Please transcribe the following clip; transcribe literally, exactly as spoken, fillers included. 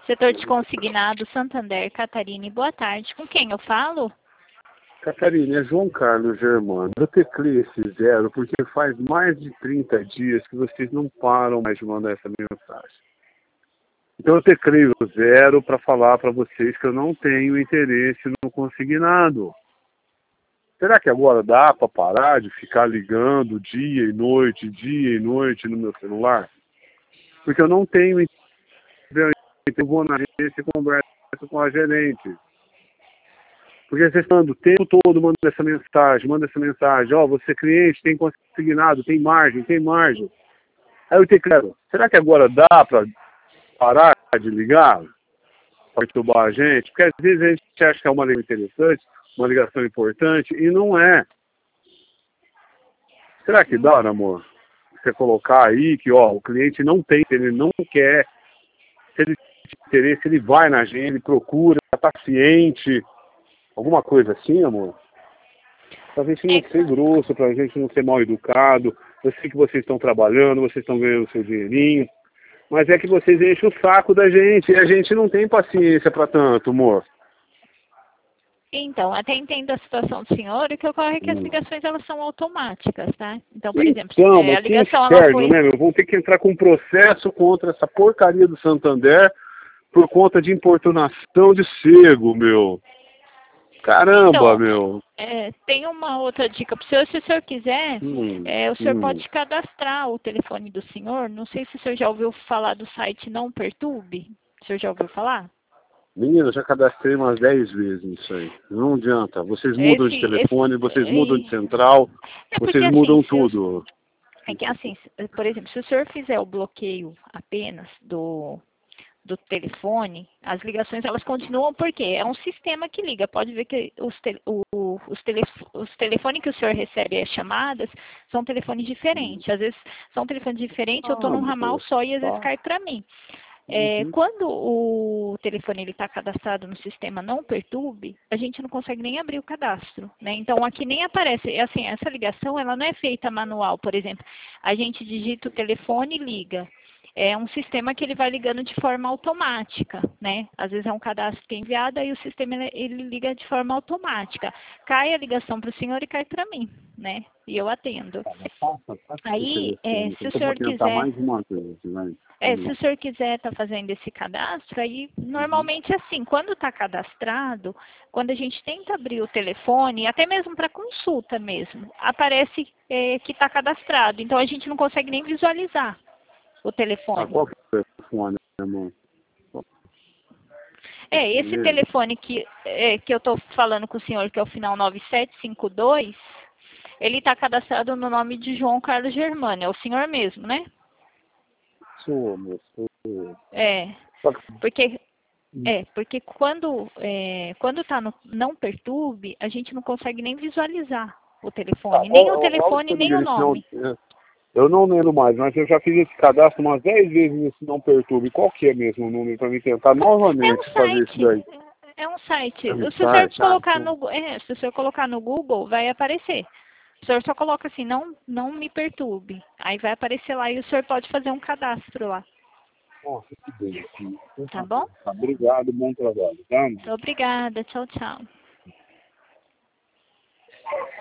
Setor de consignado, Santander, Catarina, boa tarde. Com quem eu falo? Catarina, é João Carlos Germano. Eu teclei esse zero porque faz mais de trinta dias que vocês não param mais de mandar essa mensagem. Então eu teclei o zero para falar para vocês que eu não tenho interesse no consignado. Será que agora dá para parar de ficar ligando dia e noite, dia e noite no meu celular? Porque eu não tenho interesse. Eu vou na agência e converso com a gerente. Porque vocês estão o tempo todo mandando essa mensagem, manda essa mensagem, ó, oh, você cliente, tem consignado, tem margem, tem margem. Aí eu te quero, será que agora dá para parar de ligar? Para perturbar a gente? Porque às vezes a gente acha que é uma ligação interessante, uma ligação importante, e não é. Será que dá, amor? Você colocar aí que, ó, o cliente não tem, ele não quer, se ele tem interesse, ele vai na agência, ele procura, está ciente. Alguma coisa assim, amor? Pra gente não ser grosso, pra gente não ser mal educado. Eu sei que vocês estão trabalhando, vocês estão ganhando o seu dinheirinho. Mas é que vocês enchem o saco da gente. E a gente não tem paciência pra tanto, amor. Então, até entendo a situação do senhor. O que ocorre é que hum. as ligações elas são automáticas, tá? Então, por exemplo, então, é, a ligação inferno, ela foi... né, meu? Vão ter que entrar com um processo contra essa porcaria do Santander por conta de importunação de cego, meu. Caramba, então, meu. É, tem uma outra dica para o senhor, se o senhor quiser, Hum, é, o senhor hum. pode cadastrar o telefone do senhor. Não sei se o senhor já ouviu falar do site Não Perturbe. O senhor já ouviu falar? Menina, eu já cadastrei umas dez vezes nisso aí. Não adianta. Vocês mudam Esse, de telefone, esse, vocês é, mudam de central, é porque vocês assim, mudam se o- tudo. é que assim, por exemplo, se o senhor fizer o bloqueio apenas do do telefone, as ligações elas continuam porque é um sistema que liga. Pode ver que os, te, o, os, tele, os telefones que o senhor recebe as chamadas são telefones diferentes. Às vezes são telefones diferentes, eu estou num ramal só e às vezes cai para mim. É, Uhum. quando o telefone está cadastrado no sistema Não Perturbe, a gente não consegue nem abrir o cadastro, né? Então aqui nem aparece, assim, essa ligação ela não é feita manual, por exemplo, a gente digita o telefone e liga. É um sistema que ele vai ligando de forma automática, né? Às vezes é um cadastro que é enviado, aí o sistema ele, ele liga de forma automática. Cai a ligação para o senhor e cai para mim, né? E eu atendo. Aí, é, se o senhor quiser, é, se o senhor quiser estar tá fazendo esse cadastro, aí normalmente assim, quando está cadastrado, quando a gente tenta abrir o telefone, até mesmo para consulta mesmo, aparece é, que está cadastrado. Então a gente não consegue nem visualizar o telefone. Ah, qual que é o telefone, amor? É, esse Beleza. telefone que, é, que eu estou falando com o senhor, que é o final nove sete cinco dois, ele está cadastrado no nome de João Carlos Germano, é o senhor mesmo, né? Sou, amor, sou. É, porque, é, porque quando é, quando está no Não Perturbe, a gente não consegue nem visualizar o telefone, Ah, nem o ó, ó, telefone, ó, nem o nome. não, eu não lembro mais, mas eu já fiz esse cadastro umas dez vezes nesse Não Perturbe. Qual que é mesmo o número para mim tentar É um novamente fazer isso daí? site, é um site. É um Se o senhor site, colocar ah, no, é, se o senhor colocar no Google, vai aparecer. O senhor só coloca assim, não, não me perturbe. Aí vai aparecer lá e o senhor pode fazer um cadastro lá. Nossa, que bem. Tá bom? Obrigado, bom trabalho, tá? Obrigada. Tchau, tchau.